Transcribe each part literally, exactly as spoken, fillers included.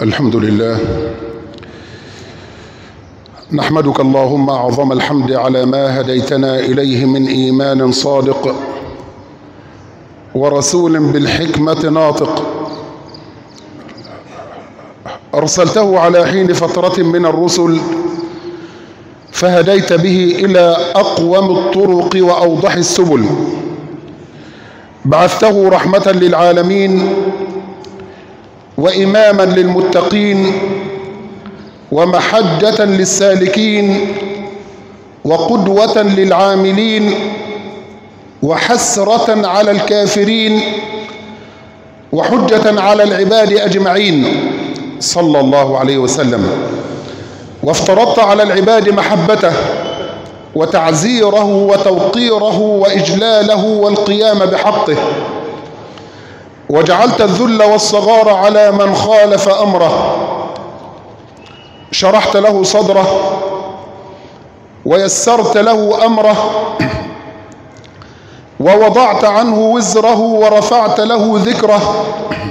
الحمد لله، نحمدك اللهم أعظم الحمد على ما هديتنا إليه من إيمان صادق ورسول بالحكمة ناطق، أرسلته على حين فترة من الرسل فهديت به إلى أقوم الطرق وأوضح السبل، بعثته رحمة للعالمين وإماما للمتقين ومحجة للسالكين وقدوة للعاملين وحسرة على الكافرين وحجة على العباد أجمعين صلى الله عليه وسلم. وافترضت على العباد محبته وتعزيره وتوقيره وإجلاله والقيام بحقه، وجعلت الذل والصغار على من خالف أمره، شرحت له صدره ويسرت له أمره ووضعت عنه وزره ورفعت له ذكره،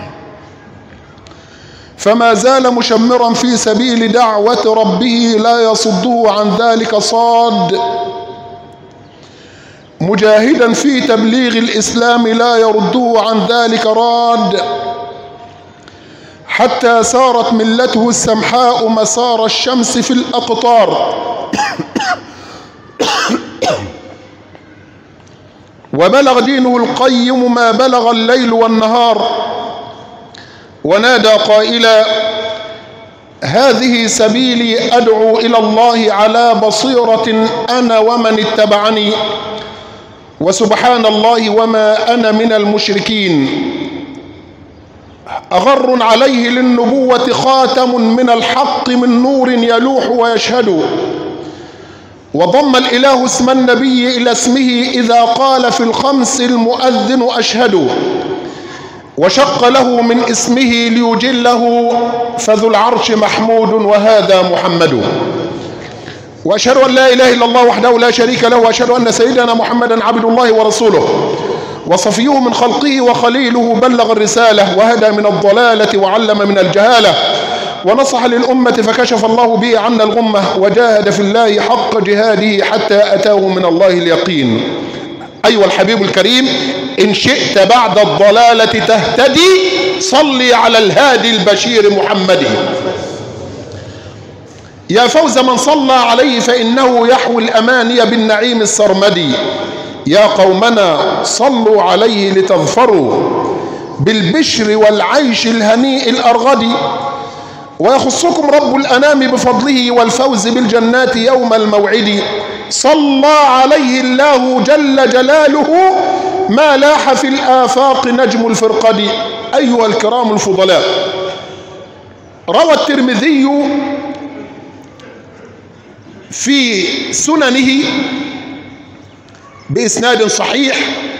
فما زال مشمرا في سبيل دعوة ربه لا يصده عن ذلك صاد، مجاهدا في تبليغ الإسلام لا يرده عن ذلك راد، حتى سارت ملته السمحاء مسار الشمس في الأقطار، وبلغ دينه القيم ما بلغ الليل والنهار، ونادى قائلا: هذه سبيلي أدعو إلى الله على بصيرة أنا ومن اتبعني، وسبحان الله وما أنا من المشركين. أغر عليه للنبوة خاتم من الحق من نور يلوح ويشهد، وضم الإله اسم النبي إلى اسمه إذا قال في الخمس المؤذن أشهد، وشق له من اسمه ليجله فذو العرش محمود وهذا محمد. وأشهد أن لا إله إلا الله وحده لا شريك له، وأشهد أن سيدنا محمدا عبد الله ورسوله وصفيه من خلقه وخليله، بلغ الرسالة وهدى من الضلالة وعلم من الجهالة ونصح للأمة فكشف الله به عنا الغمة، وجاهد في الله حق جهاده حتى أتاه من الله اليقين. أيها الحبيب الكريم، إن شئت بعد الضلالة تهتدي صلي على الهادي البشير محمد. يا فوز من صلى عليه فإنه يحوي الأماني بالنعيم السرمدي. يا قومنا صلوا عليه لتظفروا بالبشر والعيش الهنيء الأرغدي، ويخصكم رب الأنام بفضله والفوز بالجنات يوم الموعد. صلى عليه الله جل جلاله ما لاح في الآفاق نجم الفرقد. أيها الكرام الفضلاء، روى الترمذي في سننه بإسناد صحيح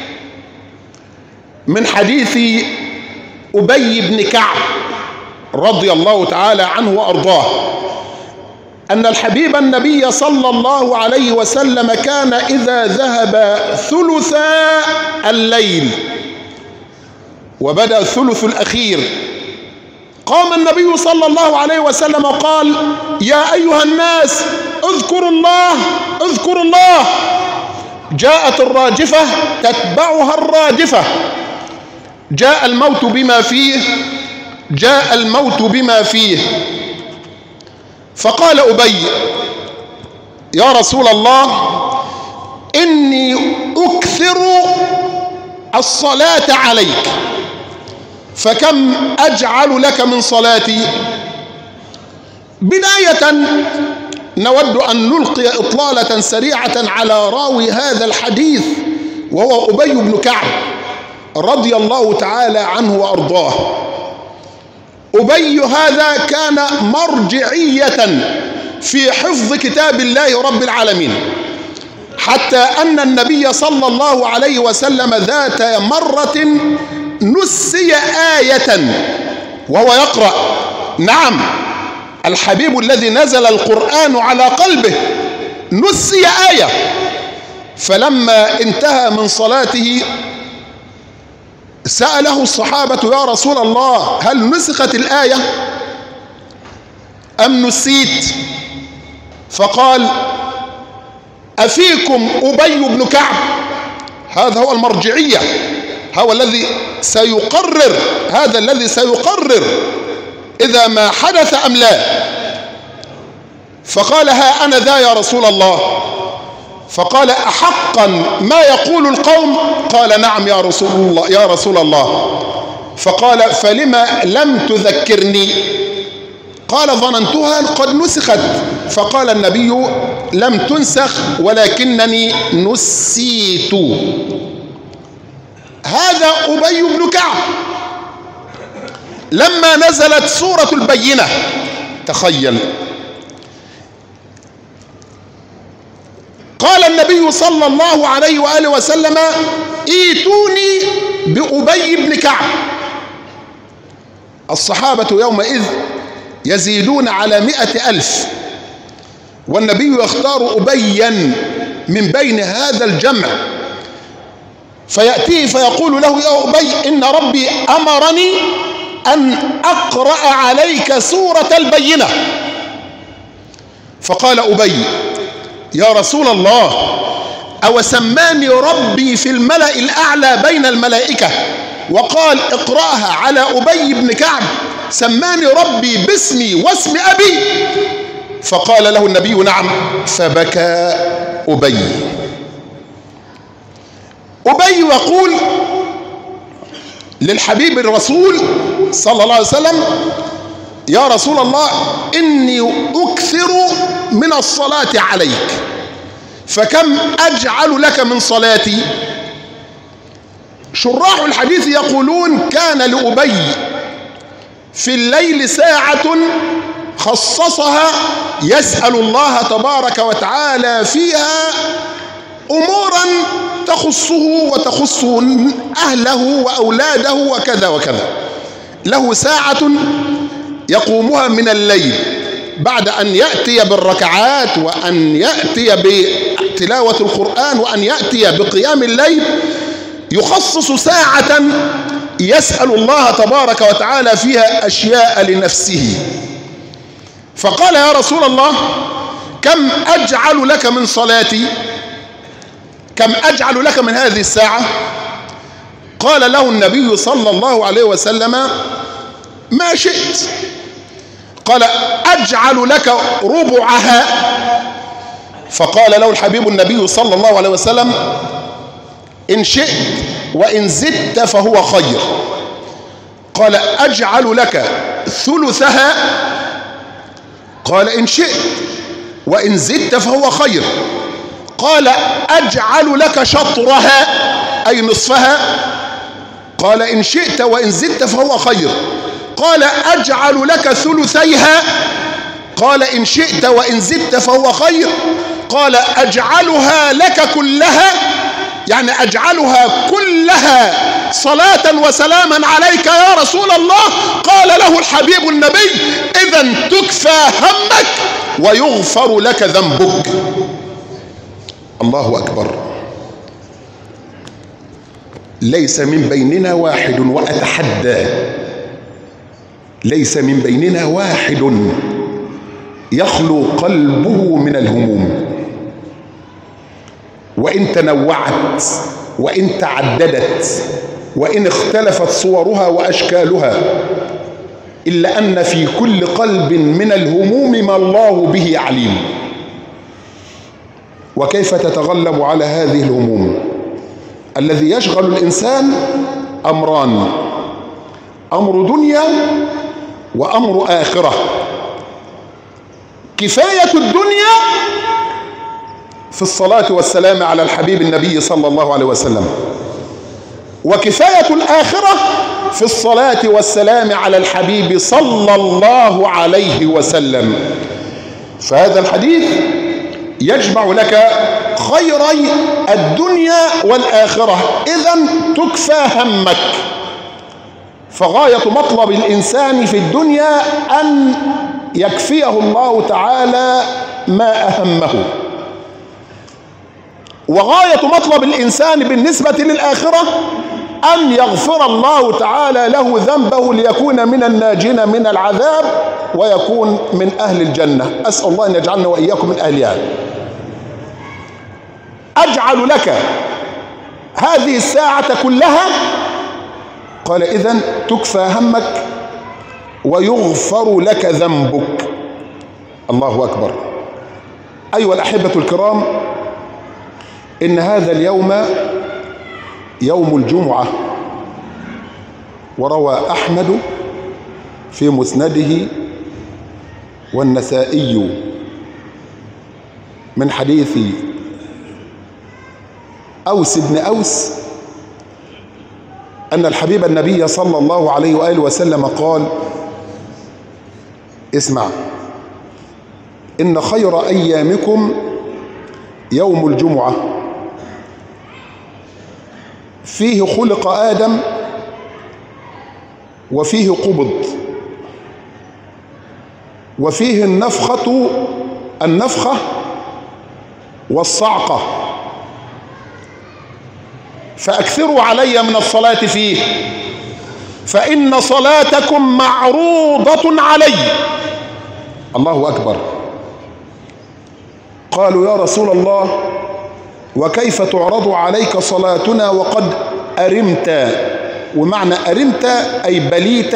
من حديث أبي بن كعب رضي الله تعالى عنه وأرضاه أن الحبيب النبي صلى الله عليه وسلم كان إذا ذهب ثلثا الليل وبدأ الثلث الأخير قام النبي صلى الله عليه وسلم وقال: يا أيها الناس اذكروا الله اذكروا الله. جاءت الراجفة تتبعها الرادفة، جاء الموت بما فيه جاء الموت بما فيه فقال أبي: يا رسول الله، إني أكثر الصلاة عليك، فكم أجعل لك من صلاتي؟ بداية نود أن نلقي إطلالة سريعة على راوي هذا الحديث، وهو أبي بن كعب رضي الله تعالى عنه وأرضاه. أبي هذا كان مرجعية في حفظ كتاب الله رب العالمين، حتى أن النبي صلى الله عليه وسلم ذات مرة نسي آية وهو يقرأ. نعم، الحبيب الذي نزل القرآن على قلبه نسي آية، فلما انتهى من صلاته سأله الصحابة: يا رسول الله، هل نسخت الآية؟ أم نسيت؟ فقال أفيكم أبي بن كعب؟ هذا هو المرجعية، هو الذي سيقرر، هذا الذي سيقرر إذا ما حدث أم لا. فقال ها أنا ذا يا رسول الله. فقال أحقا ما يقول القوم؟ قال نعم يا رسول الله يا رسول الله. فقال فلما لم تذكرني؟ قال ظننتها قد نسخت. فقال النبي لم تنسخ ولكنني نسيت. هذا أبي بن كعب لما نزلت سورة البينة، تخيل، قال النبي صلى الله عليه وآله وسلم ايتوني بأبي بن كعب. الصحابة يومئذ يزيدون على مئة ألف، والنبي يختار أبيا من بين هذا الجمع، فيأتيه فيقول له يا أبي إن ربي أمرني أن أقرأ عليك سورة البينة. فقال أبي يا رسول الله أو سماني ربي في الملأ الأعلى بين الملائكة وقال اقرأها على أبي بن كعب؟ سماني ربي باسمي واسم أبي. فقال له النبي نعم. فبكى أبي. أبي يقول للحبيب الرسول صلى الله عليه وسلم يا رسول الله إني أكثر من الصلاة عليك، فكم أجعل لك من صلاتي؟ شراح الحديث يقولون كان لأبي في الليل ساعة خصصها يسأل الله تبارك وتعالى فيها أمورا تخصه وتخص أهله وأولاده وكذا وكذا. له ساعة يقومها من الليل بعد أن يأتي بالركعات وأن يأتي بتلاوة القرآن وأن يأتي بقيام الليل، يخصص ساعة يسأل الله تبارك وتعالى فيها أشياء لنفسه. فقال يا رسول الله كم أجعل لك من صلاتي؟ كم أجعل لك من هذه الساعة؟ قال له النبي صلى الله عليه وسلم ما شئت. قال أجعل لك ربعها. فقال له الحبيب النبي صلى الله عليه وسلم إن شئت وإن زدت فهو خير. قال أجعل لك ثلثها. قال إن شئت وإن زدت فهو خير. قال أجعل لك شطرها أي نصفها. قال إن شئت وإن زدت فهو خير. قال أجعل لك ثلثيها. قال إن شئت وإن زدت فهو خير. قال أجعلها لك كلها، يعني أجعلها كلها صلاة وسلاما عليك يا رسول الله. قال له الحبيب النبي إذن تكفى همك ويغفر لك ذنبك. الله أكبر. ليس من بيننا واحد، وأتحدى ليس من بيننا واحد يخلو قلبه من الهموم، وإن تنوعت وإن تعددت وإن اختلفت صورها وأشكالها، إلا أن في كل قلب من الهموم ما الله به عليم. وكيف تتغلب على هذه الهموم؟ الذي يشغل الإنسان أمران: أمر دنيا وأمر آخرة. كفاية الدنيا في الصلاة والسلام على الحبيب النبي صلى الله عليه وسلم، وكفاية الآخرة في الصلاة والسلام على الحبيب صلى الله عليه وسلم. فهذا الحديث يجمع لك خيري الدنيا والآخرة، إذن تكفى همك. فغاية مطلب الإنسان في الدنيا أن يكفيه الله تعالى ما أهمه، وغاية مطلب الإنسان بالنسبة للآخرة أن يغفر الله تعالى له ذنبه ليكون من الناجين من العذاب ويكون من أهل الجنة. أسأل الله أن يجعلنا وإياكم من أهلها. أجعل لك هذه الساعة كلها، قال إذن تكفى همك ويغفر لك ذنبك. الله أكبر. أيها الأحبة الكرام، إن هذا اليوم يوم الجمعة، وروى أحمد في مسنده والنسائي من حديث أوس بن أوس أن الحبيب النبي صلى الله عليه وآله وسلم قال: اسمع، إن خير أيامكم يوم الجمعة، فيه خلق آدم وفيه قبض وفيه النفخة النفخة والصعقة، فأكثروا علي من الصلاة فيه، فإن صلاتكم معروضة علي. الله أكبر. قالوا: يا رسول الله، وكيف تعرض عليك صلاتنا وقد أرمت؟ ومعنى أرمت أي بليت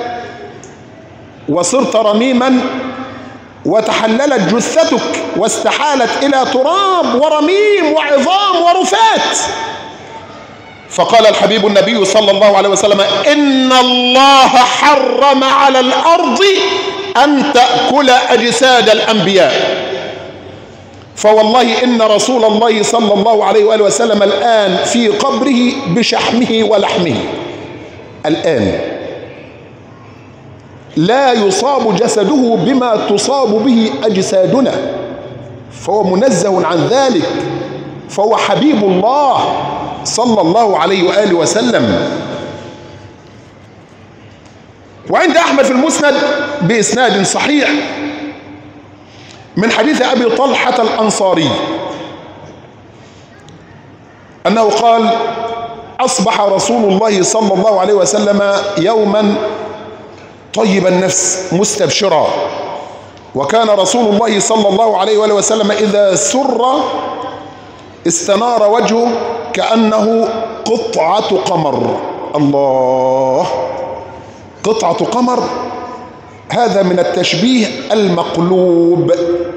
وصرت رميما وتحللت جثتك واستحالت إلى تراب ورميم وعظام ورفات. فقال الحبيب النبي صلى الله عليه وسلم: إن الله حرم على الأرض أن تأكل أجساد الأنبياء. فوالله إن رسول الله صلى الله عليه وآله وسلم الآن في قبره بشحمه ولحمه، الآن لا يصاب جسده بما تصاب به أجسادنا، فهو منزه عن ذلك، فهو حبيب الله صلى الله عليه وآله وسلم. وعند أحمد في المسند بإسناد صحيح من حديث أبي طلحة الأنصاري أنه قال: أصبح رسول الله صلى الله عليه وسلم يوما طيب النفس مستبشرا، وكان رسول الله صلى الله عليه وآله وسلم إذا سر استنار وجهه كأنه قطعة قمر. الله، قطعة قمر، هذا من التشبيه المقلوب،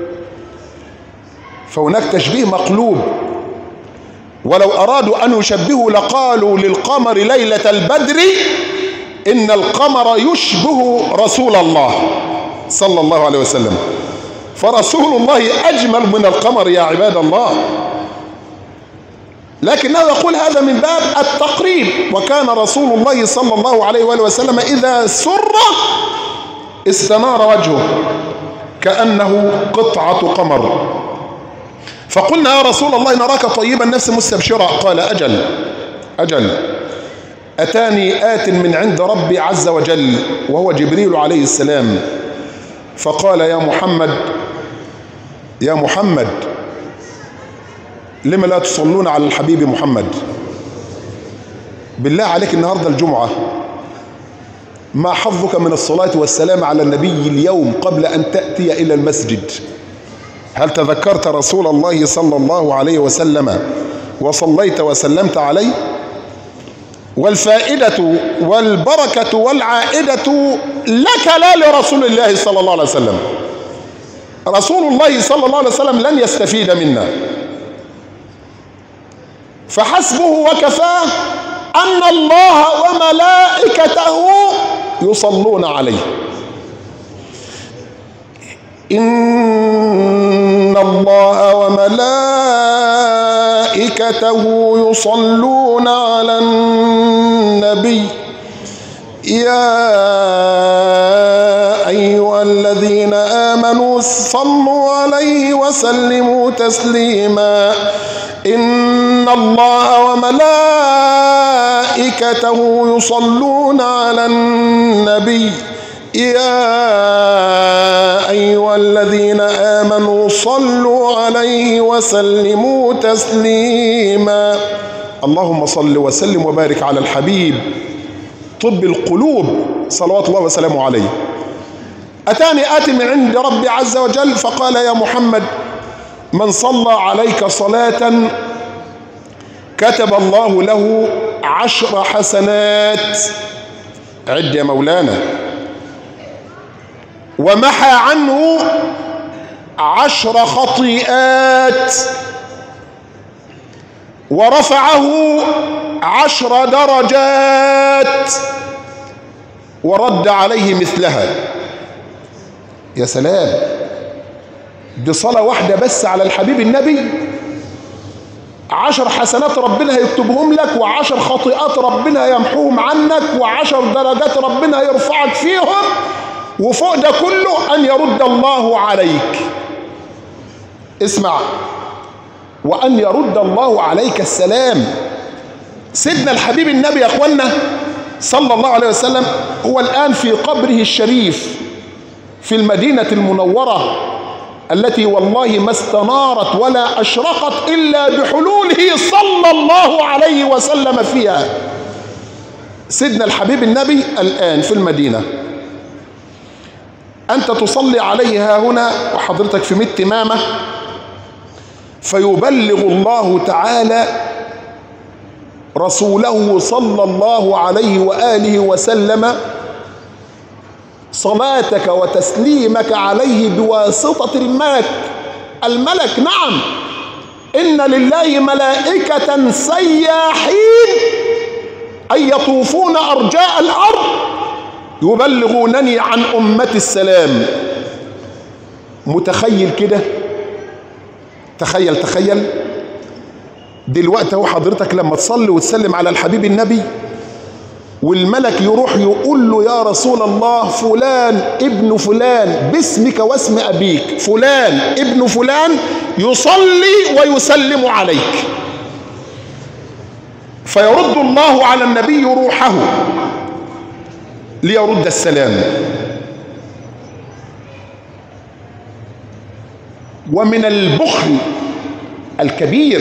فهناك تشبيه مقلوب، ولو أرادوا أن يشبهوا لقالوا للقمر ليلة البدر إن القمر يشبه رسول الله صلى الله عليه وسلم، فرسول الله أجمل من القمر يا عباد الله. لكنه يقول هذا من باب التقريب. وكان رسول الله صلى الله عليه وآله وسلم إذا سر استنار وجهه كأنه قطعة قمر. فقلنا: يا رسول الله، نراك طيب النفس مستبشرا. قال: أجل أجل، أتاني آت من عند ربي عز وجل وهو جبريل عليه السلام، فقال: يا محمد يا محمد لما لا تصلون على الحبيب محمد؟ بالله عليك، النهاردة الجمعة، ما حظك من الصلاة والسلام على النبي اليوم قبل أن تأتي إلى المسجد؟ هل تذكرت رسول الله صلى الله عليه وسلم وصليت وسلمت عليه؟ والفائدة والبركة والعائدة لك لا لرسول الله صلى الله عليه وسلم. رسول الله صلى الله عليه وسلم لن يستفيد منا، فحسبه وكفاه أن الله وملائكته يصلون عليه. إن الله وملائكته يصلون على النبي يا أيها الذين آمنوا صلوا عليه وسلموا تسليما. إن الله وملائكته يصلون على النبي يا أيها الذين آمنوا صلوا عليه وسلموا تسليما. اللهم صل وسلم وبارك على الحبيب طب القلوب صلوات الله وسلامه عليه. أتاني آت من عند ربي عز وجل فقال يا محمد من صلى عليك صلاة كتب الله له عشر حسنات، عد يا مولانا، ومحى عنه عشر خطيئات، ورفعه عشر درجات، ورد عليه مثلها. يا سلام، بصلاة واحدة بس على الحبيب النبي عشر حسنات ربنا هيكتبهم لك، وعشر خطيئات ربنا يمحوهم عنك، وعشر درجات ربنا يرفعك فيهم، وفوق ده كله أن يرد الله عليك. اسمع، وأن يرد الله عليك السلام. سيدنا الحبيب النبي يا أخوانا صلى الله عليه وسلم هو الآن في قبره الشريف في المدينة المنورة التي والله ما استنارت ولا أشرقت إلا بحلوله صلى الله عليه وسلم فيها. سيدنا الحبيب النبي الآن في المدينة، أنت تصلي عليه هنا وحضرتك في ميت تمامة، فيبلغ الله تعالى رسوله صلى الله عليه وآله وسلم صلاتك وتسليمك عليه بواسطة الملك. الملك نعم، إن لله ملائكة سياحين أي يطوفون أرجاء الأرض يبلغونني عن أمة السلام. متخيل كده؟ تخيل تخيل دلوقتي اهو حضرتك لما تصلي وتسلم على الحبيب النبي والملك يروح يقول له يا رسول الله فلان ابن فلان باسمك واسم أبيك فلان ابن فلان يصلي ويسلم عليك، فيرد الله على النبي روحه ليرد السلام. ومن البخل الكبير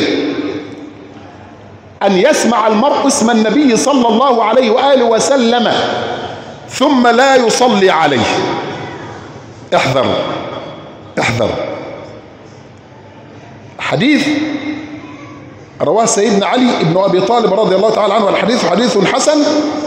أن يسمع المرء اسم النبي صلى الله عليه وآله وسلم ثم لا يصلي عليه. احذر احذر. حديث رواه سيدنا علي بن أبي طالب رضي الله تعالى عنه، الحديث حديث حسن،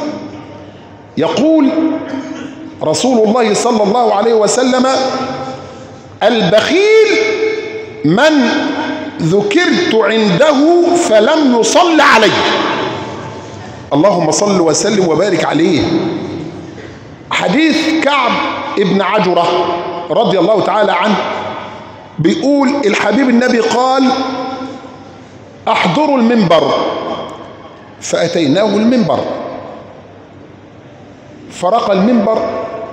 يقول رسول الله صلى الله عليه وسلم البخيل من ذكرت عنده فلم يصل عليه. اللهم صل وسلم وبارك عليه. حديث كعب ابن عجرة رضي الله تعالى عنه بيقول الحبيب النبي قال احضروا المنبر، فأتيناه المنبر فرق المنبر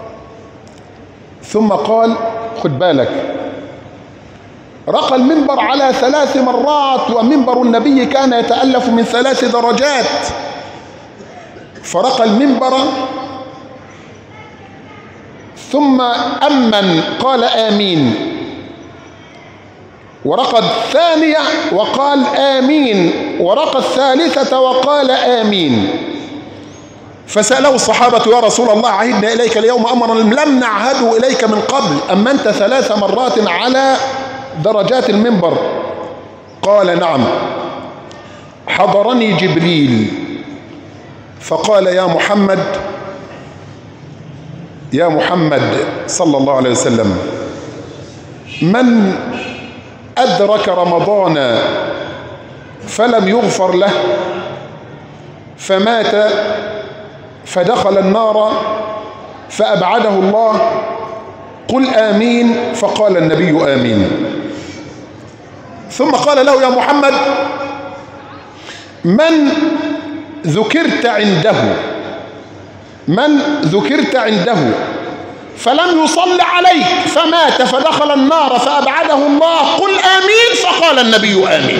ثم قال خد بالك، رقى المنبر على ثلاث مرات، ومنبر النبي كان يتألف من ثلاث درجات، فرقى المنبر ثم أمن قال آمين، ورقى الثانية وقال آمين، ورقى الثالثة وقال آمين. فسأله الصحابة يا رسول الله عهدنا إليك اليوم أمرا لم نعهده إليك من قبل، أمنت ثلاث مرات على درجات المنبر؟ قال نعم. حضرني جبريل فقال يا محمد يا محمد صلى الله عليه وسلم من أدرك رمضان فلم يغفر له فمات فدخل النار فأبعده الله قل آمين، فقال النبي آمين. ثم قال له يا محمد من ذكرت عنده من ذكرت عنده فلم يصل عليك فمات فدخل النار فأبعده الله قل آمين، فقال النبي آمين.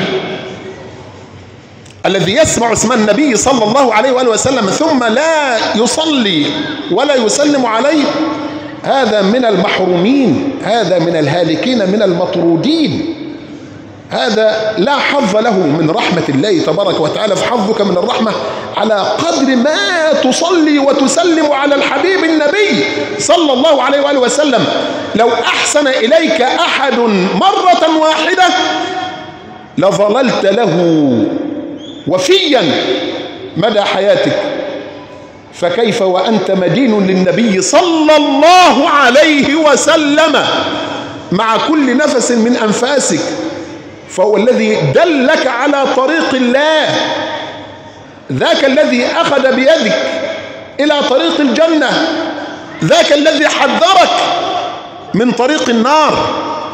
الذي يسمع اسم النبي صلى الله عليه وآله وسلم ثم لا يصلي ولا يسلم عليه هذا من المحرومين، هذا من الهالكين من المطرودين. هذا لا حظ له من رحمة الله تبارك وتعالى. فحظك من الرحمة على قدر ما تصلي وتسلم على الحبيب النبي صلى الله عليه وآله وسلم. لو أحسن إليك أحد مرة واحدة لظللت له وفيا مدى حياتك، فكيف وأنت مدين للنبي صلى الله عليه وسلم مع كل نفس من أنفاسك؟ فهو الذي دلك على طريق الله، ذاك الذي أخذ بيدك إلى طريق الجنة، ذاك الذي حذرك من طريق النار.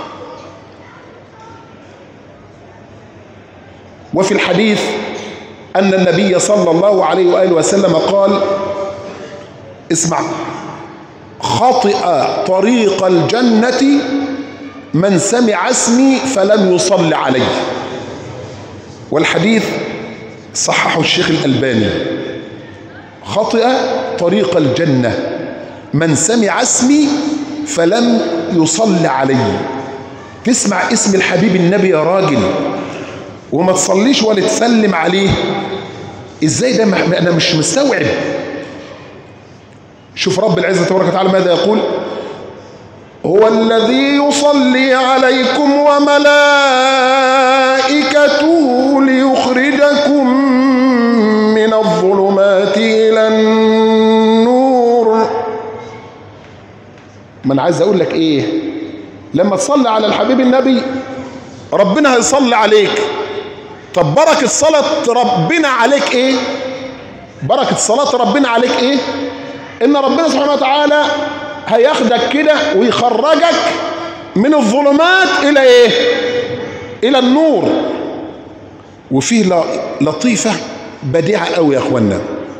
وفي الحديث أن النبي صلى الله عليه وآله وسلم قال: اسمع، خطئ طريق الجنة من سمع اسمي فلم يصل علي. والحديث صححه الشيخ الألباني. خطئ طريق الجنة من سمع اسمي فلم يصل علي. تسمع اسم الحبيب النبي يا راجل وما تصليش ولا تسلم عليه؟ ازاي ده؟ انا مش مستوعب. شوف رب العزة تبارك وتعالى ماذا يقول: هو الذي يصلي عليكم وملائكته ليخرجكم من الظلمات إلى النور. ما أنا عايز أقول لك إيه؟ لما تصلي على الحبيب النبي ربنا هيصلي عليك. طب بركة صلاة ربنا عليك إيه؟ بركة صلاة ربنا عليك إيه؟ إن ربنا سبحانه وتعالى هياخدك كده ويخرجك من الظلمات إلى إيه؟ إلى النور. وفيه لطيفة بديعة قوي يا أخوانا،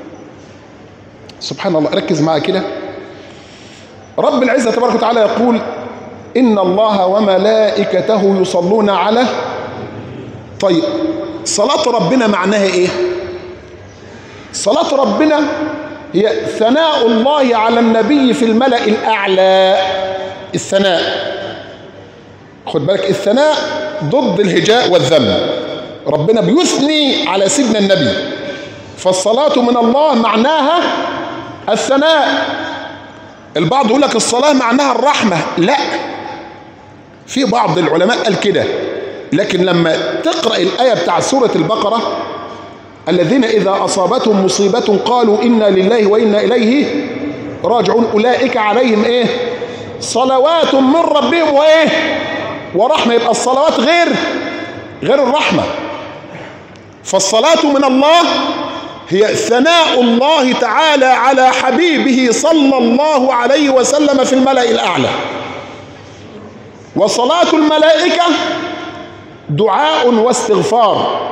سبحان الله. ركز معايا كده. رب العزة تبارك وتعالى يقول: إن الله وملائكته يصلون على. طيب صلاة ربنا معناها إيه؟ صلاة ربنا هي ثناء الله على النبي في الملأ الأعلى. الثناء، خد بالك، الثناء ضد الهجاء والذم. ربنا بيثني على سيدنا النبي، فالصلاة من الله معناها الثناء. البعض يقول لك الصلاة معناها الرحمة. لا، في بعض العلماء قال كده، لكن لما تقرأ الآية بتاع سورة البقرة: الذين إذا أصابتهم مصيبة قالوا إنا لله وإنا إليه راجعون أولئك عليهم إيه؟ صلوات من ربهم وإيه؟ ورحمة. يبقى الصلوات غير غير الرحمة. فالصلاة من الله هي ثناء الله تعالى على حبيبه صلى الله عليه وسلم في الملأ الأعلى. وصلاة الملائكة دعاء واستغفار.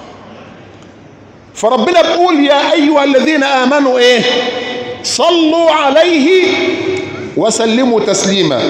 فربنا بيقول: يا أيها الذين آمنوا إيه؟ صلوا عليه وسلموا تسليما.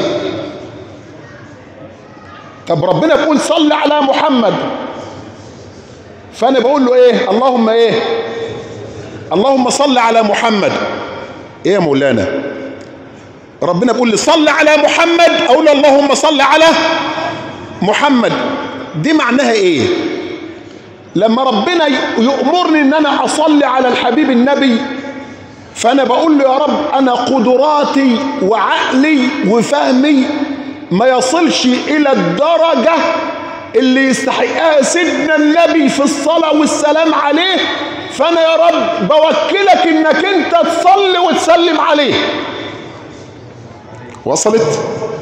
طب ربنا بيقول صل على محمد، فأنا بقول له إيه؟ اللهم إيه؟ اللهم صل على محمد. إيه يا مولانا؟ ربنا بيقول لي صل على محمد، أقول له اللهم صل على محمد. دي معناها إيه؟ لما ربنا يأمرني ان انا اصلي على الحبيب النبي، فانا بقول له يا رب انا قدراتي وعقلي وفهمي ما يصلش الى الدرجة اللي يستحقها سيدنا النبي في الصلاة والسلام عليه، فانا يا رب بوكلك انك انت تصلي وتسلم عليه. وصلت؟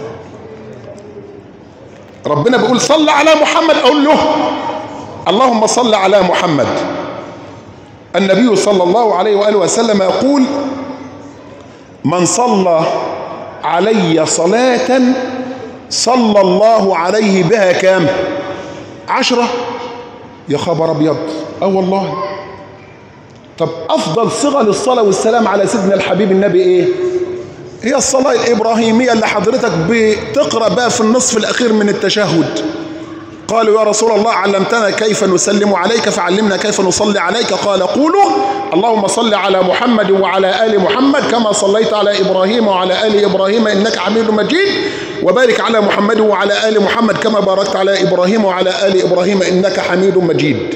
ربنا بيقول صل على محمد، اقول له اللهم صل على محمد. النبي صلى الله عليه وآله وسلم يقول: من صلى علي صلاة صلى الله عليه بها كام؟ عشرة. يا خبر أبيض! اه والله. طب أفضل صيغة للصلاة والسلام على سيدنا الحبيب النبي إيه؟ هي الصلاة الإبراهيمية اللي حضرتك بتقرأ بقى في النصف الأخير من التشهد. قالوا يا رسول الله علمتنا كيف نسلم عليك فعلمنا كيف نصلي عليك. قال قولوا اللهم صل على محمد وعلى آل محمد كما صليت على إبراهيم وعلى آل إبراهيم إنك حميد مجيد، وبارك على محمد وعلى آل محمد كما باركت على إبراهيم وعلى آل إبراهيم إنك حميد مجيد.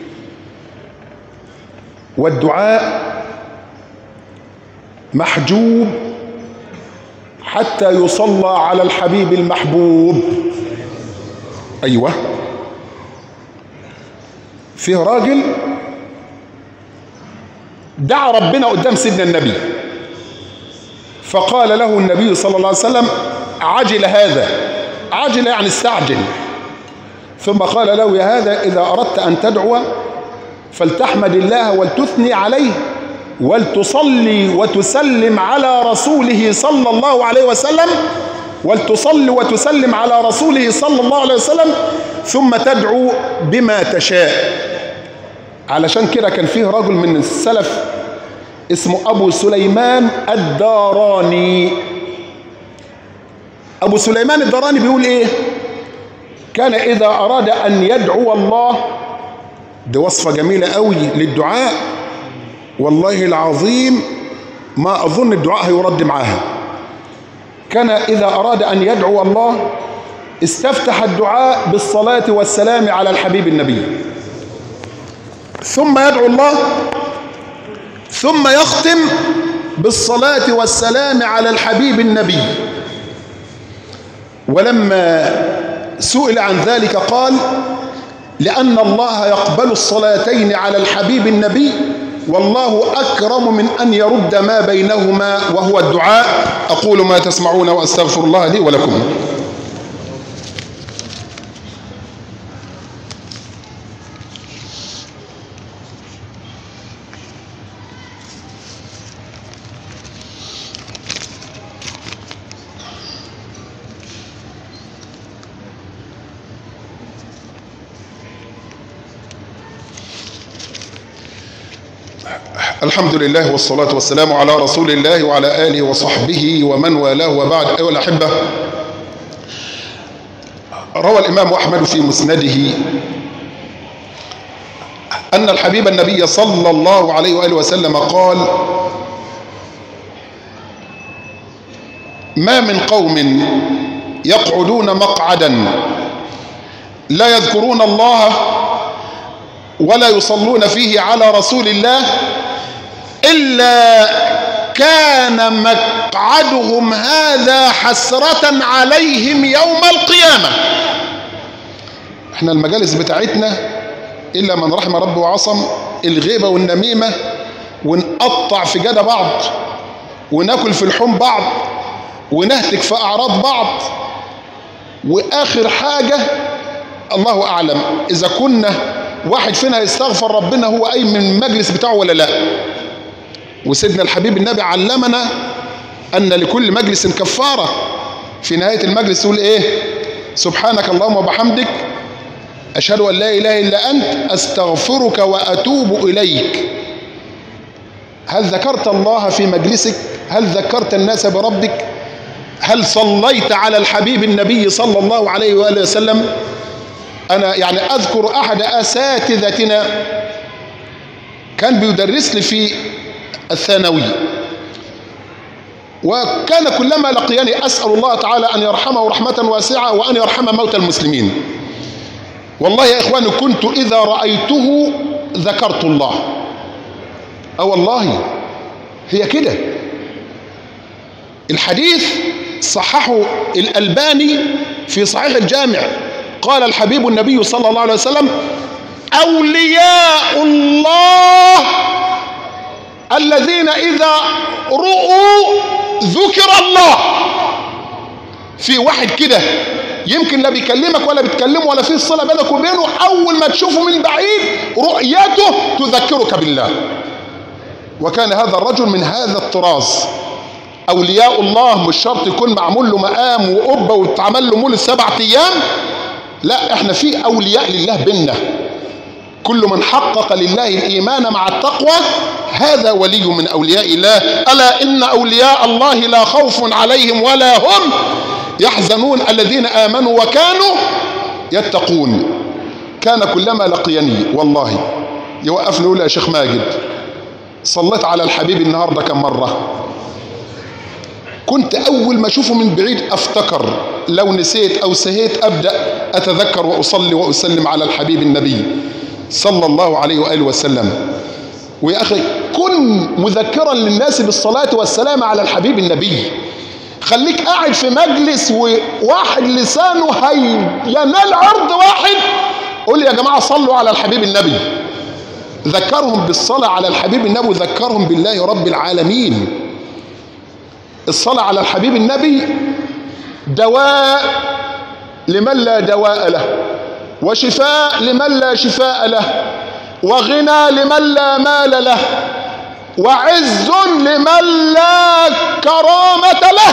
والدعاء محجوب حتى يصلى على الحبيب المحبوب. أيوة، فيه راجل دعا ربنا قدام سيدنا النبي، فقال له النبي صلى الله عليه وسلم عجل هذا، عجل يعني استعجل، ثم قال له يا هذا إذا أردت أن تدعو فلتحمد الله ولتثني عليه ولتصلي وتسلم على رسوله صلى الله عليه وسلم، ولتصلي وتسلم على رسوله صلى الله عليه وسلم، ثم تدعو بما تشاء. علشان كده كان فيه رجل من السلف اسمه أبو سليمان الداراني. أبو سليمان الداراني بيقول إيه؟ كان إذا أراد أن يدعو الله، دي وصفة جميلة قوي للدعاء، والله العظيم ما أظن الدعاء هيرد معاها. كان إذا أراد أن يدعو الله استفتح الدعاء بالصلاة والسلام على الحبيب النبي، ثم يدعو الله، ثم يختم بالصلاة والسلام على الحبيب النبي. ولما سئل عن ذلك قال لأن الله يقبل الصلاتين على الحبيب النبي والله أكرم من أن يرد ما بينهما وهو الدعاء. أقول ما تسمعون وأستغفر الله لي ولكم. الحمد لله والصلاة والسلام على رسول الله وعلى آله وصحبه ومن والاه، وبعد. أيها الأحبة، روى الإمام أحمد في مسنده أن الحبيب النبي صلى الله عليه وآله وسلم قال ما من قوم يقعدون مقعدا لا يذكرون الله ولا يصلون فيه على رسول الله إلا كان مقعدهم هذا حسرة عليهم يوم القيامة. احنا المجالس بتاعتنا إلا من رحم ربي وعصم الغيبة والنميمة، ونقطع في جدى بعض، وناكل في لحوم بعض، ونهتك في أعراض بعض، وآخر حاجة الله أعلم إذا كنا واحد فينا يستغفر ربنا هو أي من المجلس بتاعه ولا لا. وسيدنا الحبيب النبي علمنا أن لكل مجلس كفارة. في نهاية المجلس يقول إيه؟ سبحانك اللهم وبحمدك أشهد أن لا إله إلا أنت أستغفرك وأتوب إليك. هل ذكرت الله في مجلسك؟ هل ذكرت الناس بربك؟ هل صليت على الحبيب النبي صلى الله عليه وآله وسلم؟ أنا يعني أذكر أحد أساتذتنا كان بيدرس لي في الثانوية، وكان كلما لقيني أسأل الله تعالى أن يرحمه رحمة واسعة وأن يرحم موتى المسلمين. والله يا إخواني كنت إذا رأيته ذكرت الله. أه والله هي كده. الحديث صححه الألباني في صحيح الجامع، قال الحبيب النبي صلى الله عليه وسلم أولياء الله الذين إذا رؤوا ذكر الله. في واحد كده يمكن لا بيكلمك ولا بتكلمه ولا فيه صلة بينك وبينه، أول ما تشوفه من بعيد رؤيته تذكرك بالله. وكان هذا الرجل من هذا الطراز. أولياء الله مش شرط يكون معمول له مقام وقبة وتعمل له مول سبعة أيام، لا، احنا في أولياء لله بينا. كل من حقق لله الإيمان مع التقوى هذا ولي من أولياء الله. ألا إن أولياء الله لا خوف عليهم ولا هم يحزنون الذين آمنوا وكانوا يتقون. كان كلما لقيني والله يوقفني يقول يا شيخ ماجد صليت على الحبيب النهارده كم مرة؟ كنت أول ما أشوفه من بعيد أفتكر لو نسيت أو سهيت أبدأ أتذكر وأصلي وأسلم على الحبيب النبي صلى الله عليه وآله وسلم. ويا أخي كن مذكرا للناس بالصلاة والسلام على الحبيب النبي. خليك قاعد في مجلس وواحد لسانه هي ينال عرض واحد، قول يا جماعة صلوا على الحبيب النبي. ذكرهم بالصلاة على الحبيب النبي وذكرهم بالله رب العالمين. الصلاة على الحبيب النبي دواء لمن لا دواء له، وشفاء لمن لا شفاء له، وغنى لمن لا مال له، وعز لمن لا كرامة له.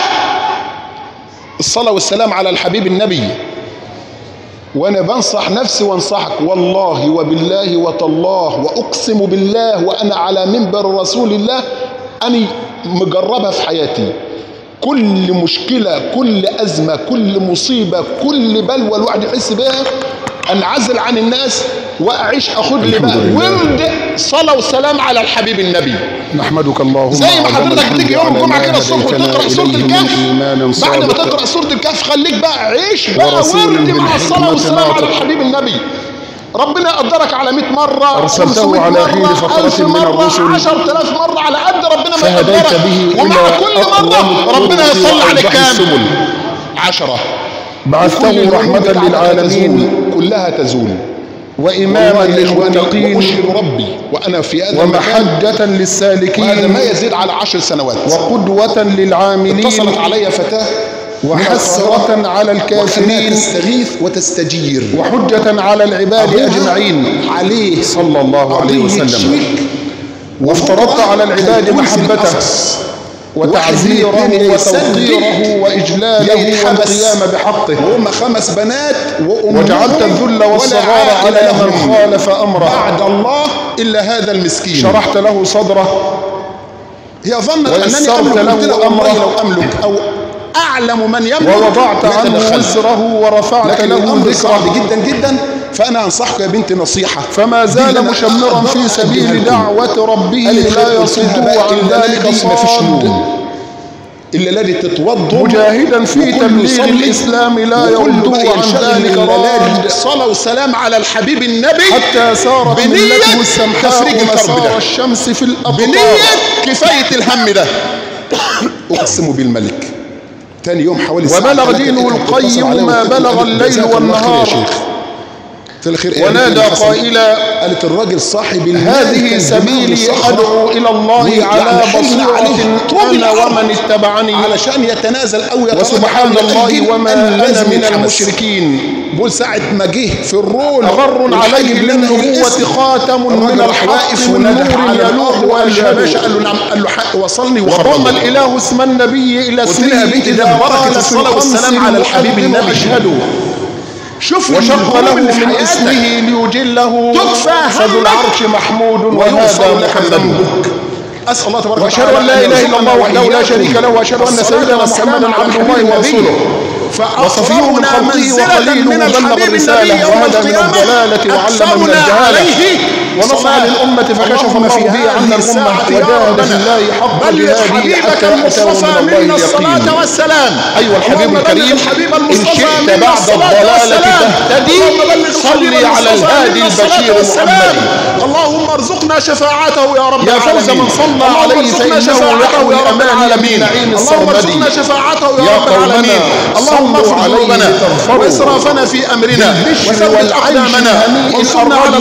الصلاة والسلام على الحبيب النبي. وانا بنصح نفسي وانصحك والله وبالله وتالله واقسم بالله وانا على منبر رسول الله اني مجربها في حياتي. كل مشكلة، كل أزمة، كل مصيبة، كل بلوى الواحد يحس بها انعزل عن الناس واعيش اخد لي بقى ورد صلاة وسلام على الحبيب النبي. نحمدك اللهم زي ما حضرتك بتيجي يوم الجمعة كده الصبح وتقرأ سورة الكهف، بعد ما تقرأ سورة الكهف خليك بقى عيش بقى ورد مع الصلاة والسلام على الحبيب النبي. ربنا يقدرك على مئة مرة، أرسلته على حين فترة من الرسل عشرة آلاف مرة على قد ربنا ما يقدرك، به ومع كل مرة ربنا يصلي عليك كام؟ عشرة. بعثته رحمة للعالمين كلها تزول، وإماما للمتقين، وأشهد ربي وأنا في هذا ومحجة للسالكين، وهذا ما يزيد على عشر سنوات، وقدوة للعاملين. اتصلت علي فتاة وحسرة على الكافرين، تستغيث وتستجير، وحجة على العباد أجمعين عليه صلى الله عليه وسلم. وافترضت على العباد محبته وتعزيره وتوقيره وإجلاله والقيام بحقه، وهم خمس بنات وجعلت الذل والصغار على من خالف أمره بعد الله إلا هذا المسكين. شرحت له صدره، هي ظنت أنني أملك له أمره لو أملك أو أعلم من يملك، ووضعت عنه وزره ورفعت له ذكره جدا جدا. فأنا أنصحك يا بنتي نصيحة، فما زال مشمرا في سبيل دعوة ربه لا يصده عن ذلك صاد، إلا الذي تتوضأ مجاهدا في تبليغ الإسلام لا يرده عن ذلك راد. صلاة وسلام على الحبيب النبي حتى صارت ملته السمحاء ومسار الشمس في الأبطار بنية كفاية الهم ده. أقسم بالملك ثاني يوم حوالي وبلغ دينه القيم ما بلغ الليل والنهار. ونادى قائلا قالت الراجل صاحب هذه سبيلي أدعو إلى الله على بصيرة أنا ومن اتبعني، علشان يتنازل أو يتراجع، وسبحان الله وما أنا من المشركين. بقول ساعة ما جه في الرول أغر عليه بالنبوة خاتم من الحق من نور يلوح ويشهد. قال له نعم، قال له حق وصلني. وضم الإله اسم النبي إلى اسمه إذا قال في الخمس على الحبيب النبي أشهد. شوف وشق له من اسمه ليجله فذو العرش محمود وهذا محمد. أسأل الله تبارك وأشهد أن لا إله إلا الله وحده لا شريك له، وأشهد أن سيدنا محمدا عبد الله ورسوله وصفيه من خلقه وخليله، بلغ الرسالة وهدى من الضلالة وعلم من الجهالة ونصح للأمة فكشف الله به عنا الأمة وجاهد في الله حق جهاده حتى أتاه من الله اليقين. والسلام. أيها الحبيب الكريم، إن شئت بعد الضلالة تهتدي صلي على الهادي البشير محمد. اللهم ارزقنا شفاعته يا رب يا فوز من صلى عليه فإنه يحوي أمان النعيم السرمدي. اللهم ارزقنا شفاعته يا رب العالمين. اللهم اغفر ذنوبنا واسرافنا في امرنا وثبت اقدامنا وانصرنا على